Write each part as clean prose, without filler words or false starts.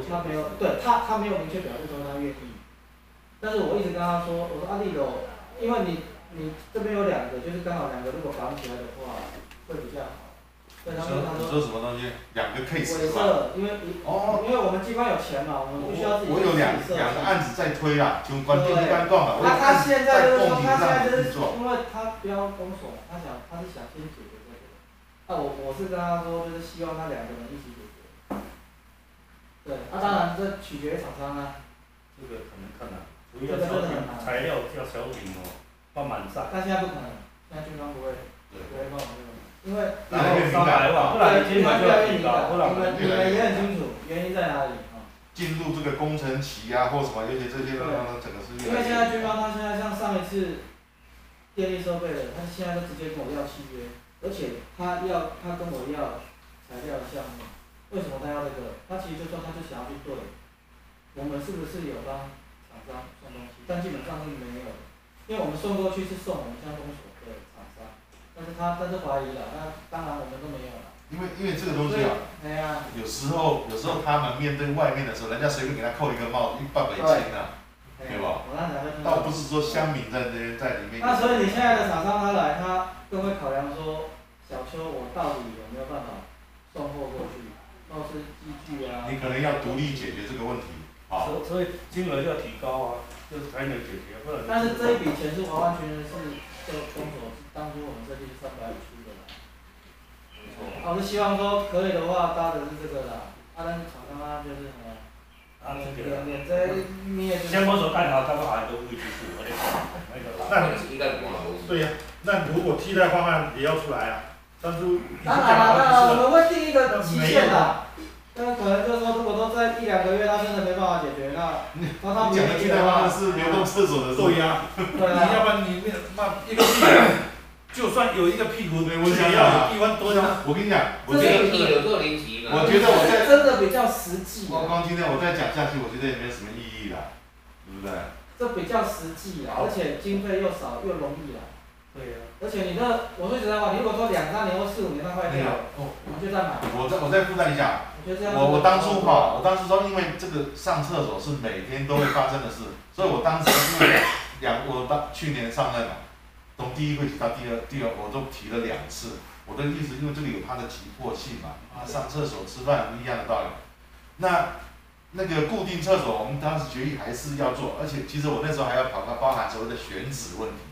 他没有，对他没有明确表示说他愿意，但是我一直跟他说，我说阿丽柔，因为你这边有两个，就是刚好两个如果绑起来的话，会比较好。对，他说什么东西？两个 case 是吧？因为我们机关有钱嘛，我们不需要自己。 我有两个案子在推啦，就关电干断了。 他现在就是说，他现在就是做， 因为他不要封锁，他是想先解决这个。那我是跟他说，就是希望他两个人一起解决。对，当然这取决于厂商啊。 这个很难看啊，主要小品材料要小品哦，放满晒。 但现在不可能，现在军方不会放这个。因为然后300万，不然金额就要提高，不然你们也很清楚原因在哪里啊？ 进入这个工程期啊，或什么，尤其这些整个是。 因为现在军方他现在像上一次电力收费的，他现在都直接跟我要契约，而且他跟我要材料项目，为什么他要这个？他其实就说他就想要去对，我们是不是有帮厂商送东西？但基本上是没有，因为我们送过去是送我们乡公所的厂商。但是怀疑了，那当然我们都没有了。 因为这个东西啊，有时候他们面对外面的时候，人家随便给他扣一个帽子，100倍轻啊，对吧？倒不是说乡民在里面。 那所以你现在的厂商他来，他更会考量说，小邱我到底有没有办法送货过去，或是机具啊。 你可能要独立解决这个问题，啊。 所以金额就要提高啊，就是才能解决，不然。 但是这一笔钱是完完全全是封锁。当初我们设计是350出的啦，我是希望说可以的话搭的是这个啦，但是厂商他就是什么，连这你也。 先摸索干好，他们还都会去做， 那对呀，那如果替代方案也要出来啊，当初。 当然了，我们会定一个期限的。那可能就是说，如果说在1-2个月他真的没办法解决，那他讲的替代方案是流动厕所的。 对呀，你要不然你一个屁，就算有一个屁股，我想要有地方多呀。 我跟你讲， 我觉得我在真的比较实际。 光今天我再讲下去，我觉得也没有什么意义了，对不对？ 这比较实际啦，而且经费又少又容易啦。 对呀。 而且我说实在话，你如果说2-3年或4-5年它坏掉，我们就再买。 我再附带一下。我当初说，因为这个上厕所是每天都会发生的事，所以我当时因为去年上任嘛，从第一会提到第二，我都提了2次。我的意思，因为这里有它的急迫性嘛，上厕所、吃饭一样的道理。那个固定厕所，我们当时决议还是要做，而且其实我那时候还要包含所谓的选址问题。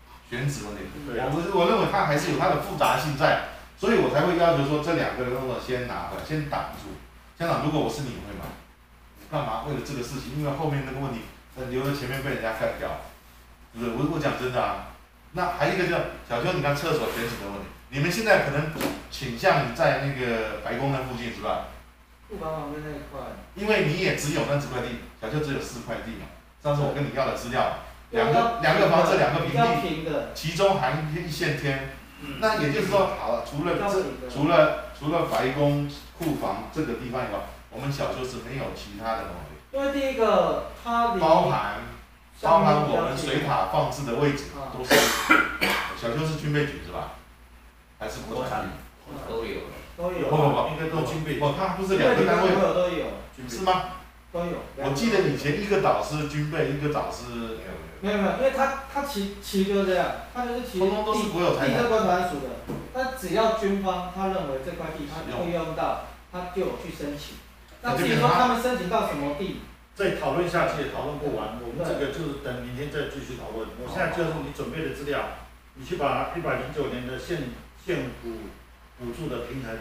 我认为它还是有它的复杂性在。所以我才会要求说这2个人先拿回来，先挡住。乡长，如果我是你，我会买。干嘛？为了这个事情，因为后面那个问题，留在前面被人家干掉，对不对？我讲真的啊。那还有一个叫小邱，你看厕所选址的问题，你们现在可能倾向在那个白宫那附近是吧？ 库房旁边那一块。因为你也只有那几块地，小邱只有4块地嘛。上次我跟你要的资料，两个房子2个平地，其中含1线天。那也就是说，好了，除了白宫库房这个地方以外，我们小邱是没有其他的东西。 因为第一个，它包含我们水塔放置的位置都是，小邱是军备局是吧？还是国产局？ 都有。 不， 应该都军备局。 它不是2个单位。 都有。 是吗？ 都有。 我记得以前一个岛是军备，一个岛是。 没有，因为它其实就是这样，它就是其实地是国团属的，但只要军方他认为这块地他会用到，他就有去申请。那至于说他们申请到什么地， 再讨论下去也讨论不完，我们这个就是等明天再继续讨论。我现在就是你准备的资料，你去把109年的县补助的平衡，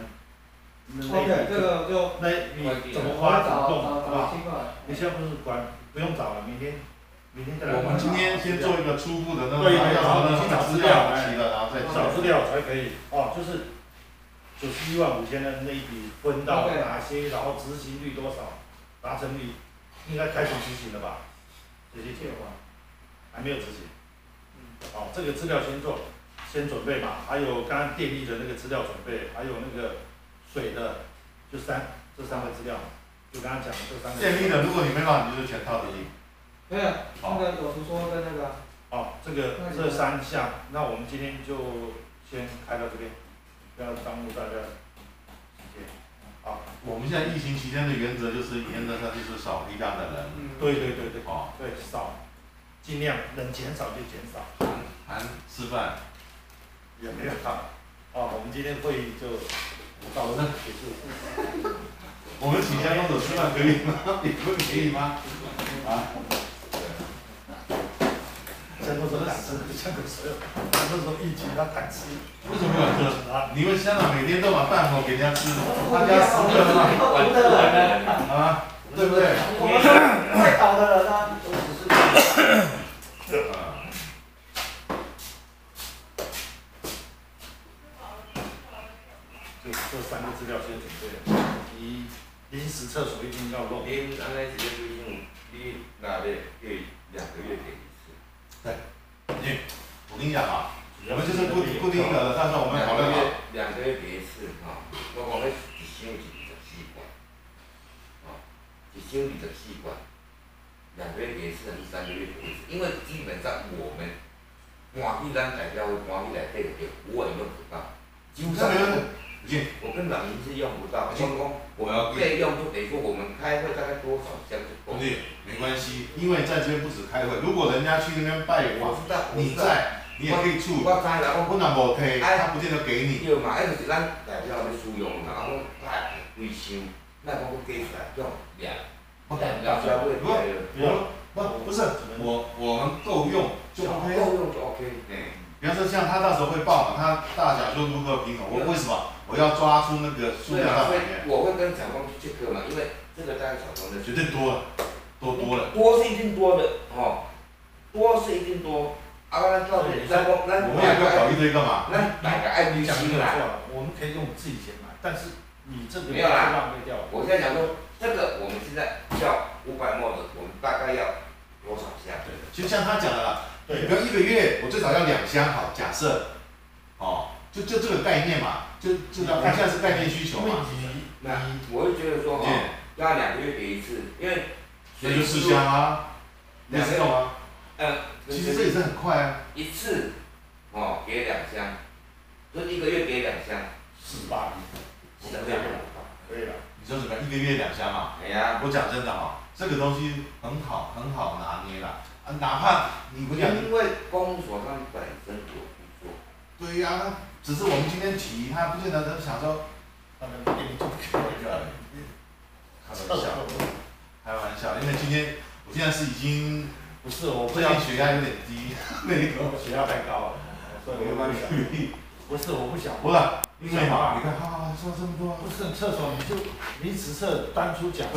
OK， 这个就你怎么花怎么动，好不好？你现在不用找了，明天再来。 我们今天先做一个初步的那个， 然后你去找资料， 然后再找资料才可以。就是915000的那一笔分到哪些，然后执行率多少，达成率应该开始执行了吧？这些计划还没有执行。这个资料先准备嘛，还有刚刚电力的那个资料准备，还有那个水的，这3个资料，就刚刚讲的这3个。 电力的，如果你没办法，你就是全套的力。 没有，那个有图说跟那个。 这3项，那我们今天就先开到这边，不要耽误大家时间。 好， 我们现在疫情期间的原则就是原则上就是少批量的人， 对对对对， 哦， 对少，尽量能减少就减少。 含吃饭。 也没有好，我们今天会议就到这结束。 我们请下公主吃饭可以吗？你们可以吗？啊？ 香港说敢吃，香港所有，那时候疫情他敢吃。 为什么敢吃？你们香港每天都把饭盒给人家吃，他家10个嘛，啊，对不对？ 我们太倒的人啊，我只是。 这3个资料先准备了。第一，临时厕所一定要弄。 您安尼直接规定，你那咧可以2个月给一次。 对，我跟你讲啊，我们就是固定的，到时候我们讨论好。 2个月给一次哈，我讲咧一箱是24罐，一箱24罐，2个月给一次还是3个月给一次？因为基本上我们搬去咱代表会搬去内底就我也用不到，基本上我跟老林是用不到，我们备用就得说我们开会大概多少箱就够。 兄弟，没关系，因为在这边不止开会，如果人家去那边拜访，你在，你也可以处。 我知啦， 不然无批，他不见得给你。 对嘛，迄就是咱代表要使用嘛，讲规箱，咱讲佮加出来用不是，我们够用就 OK。 够用就 OK。 比方说像他到时候会报嘛，他大小就如何平衡，为什么？我要抓出那个数量到里面。 我会跟厂方去 check 嘛，因为这个大概厂方的绝对多了，多了。 多是一定多的，多是一定多。咱到底我们也要搞一堆干嘛？ 咱买个爱明星啦。 我们可以用自己钱买，但是你这个没有啦， 浪费掉了。 我现在讲说，这个我们现在要500ml的，我们大概要多少箱？ 就像他讲的啦， 对， 比如1个月我最少要2箱，好，假设，就这个概念嘛，就我们现在是概念需求嘛。 那我会觉得说要2个月给一次，因为那就4箱啊，2次用啊。其实这也是很快啊。 一次，给2箱，就1个月给2箱 ，48 是这样。 可以了。 你说什么？1个月2箱嘛？ 哎呀， 我讲真的这个东西很好拿捏啦。哪怕你不讲， 因为公所他们本身有不做。 对呀，只是我们今天提，他不见得能想说， 他们给你做开玩笑，因为我现在是已经不是我最近血压有点低，那个血压太高了，所以我不想。不是我不想。 不是，因为你看，说这么多。 不是厕所你就临时厕单出讲。